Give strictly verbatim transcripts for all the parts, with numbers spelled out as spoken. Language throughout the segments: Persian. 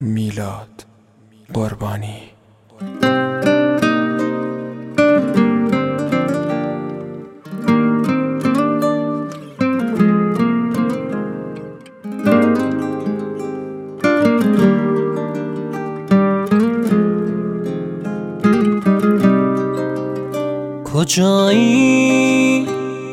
میلاد قربانی. کجایی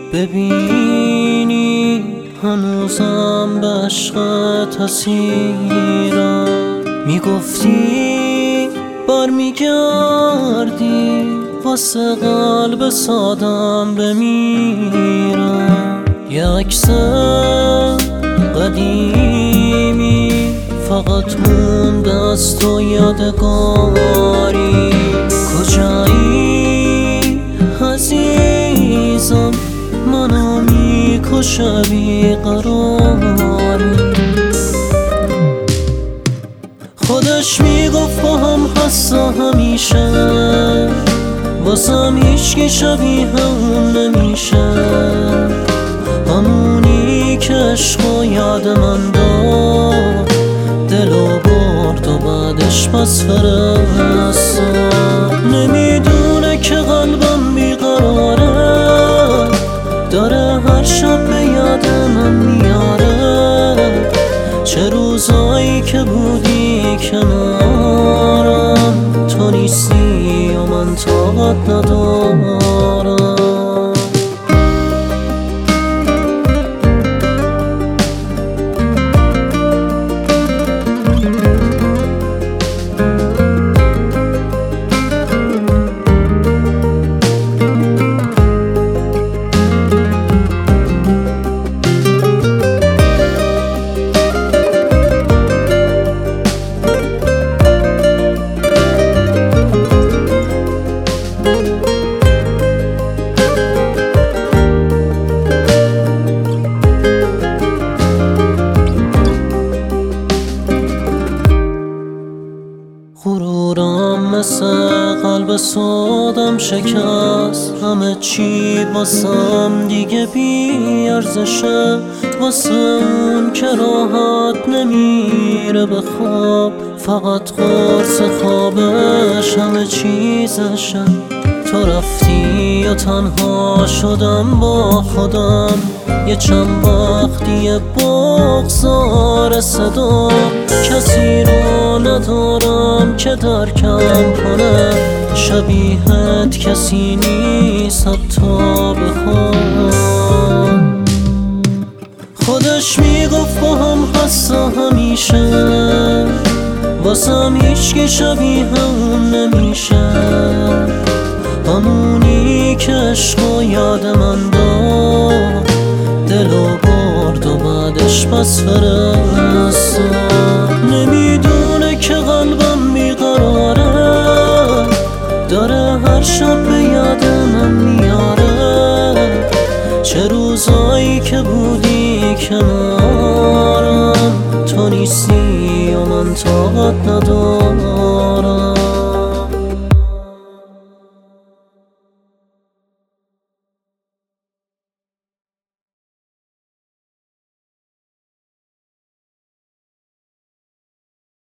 ببینی هنوزم به عشقت اسیرم، میگفتی بر میگردی واسه قلب سادم بمیرم. یه عکس قدیمی فقط مونده از تو یادگاری. کجایی عزیزم منو میکشه بیقراری. خودش میگفت با هم هست همیشه، واسم هیچکی شبیه اون نمیشه. همونی که عشق و یاد من داد دلو برد و بعدش پس فرستاد. نمیدونه که قلبم بیقراره، داره هر شب به یاد من میاره. چه روزایی که بودی کنارم، تو نیستی و من طاقت ندارم. غرورم مثل قلب سادم شکست، همه چی واسم دیگه بی ارزشه. واسه اون که راحت نمیره به خواب، فقط قرص خوابش همه چیزشه. تو رفتی و تنها شدم با خودم، یه چند وقتی بغضار صدا. کسی رو ندارم که درکم کنه، شبیهت کسی نیست حتی بخوام. خودش میگفت با هم هست همیشه، واسم هیچکی شبیه اون نمیشه. همونی که عشق و یاد من داد دلو برد و بعدش پس فرستاد. نمیدونه که قلبم بیقراره، داره هر شب به یاد من میاره. چه روزایی که بودی کنارم، تو نیستی و من طاقت ندارم.